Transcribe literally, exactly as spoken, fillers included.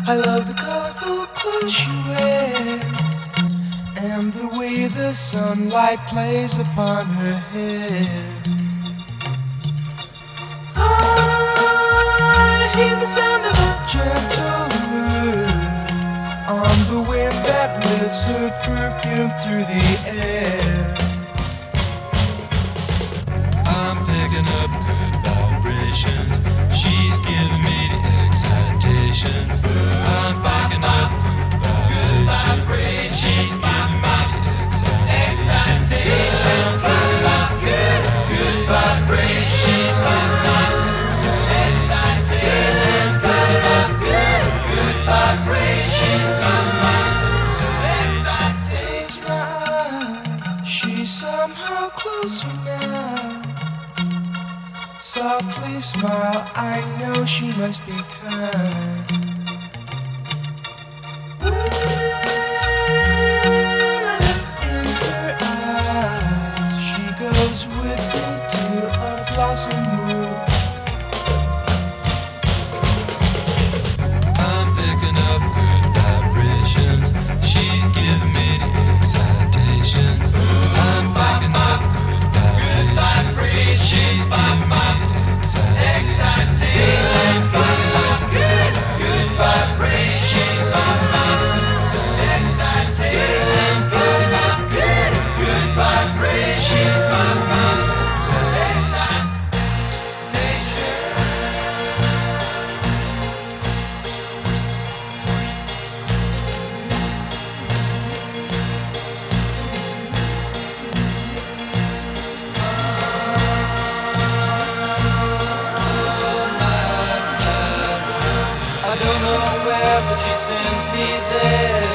I love the colorful clothes she wears and the way the sunlight plays upon her hair. I hear the sound of a gentle word on the wind that lifts her perfume through the air. I'm picking up good vibrations. She's giving me the excitations. I'm picking up good vibrations. She's giving me the excitations. I'm picking up good, good vibrations. She's giving me the excitations. Picking up good, good vibrations. She's giving me the excitations. Close my eyes, she's somehow closer now. Softly smile, I know she must be kind. In her eyes, she goes with me to a blossom room. I'm picking up good vibrations. She's giving me the excitations. I'm picking up good vibrations. She's giving me the excitations. Picking up good, good vibrations. She's giving me the excitations. Picking up good, good vibrations. She's giving me the excitations. I don't know where, but she sends me there.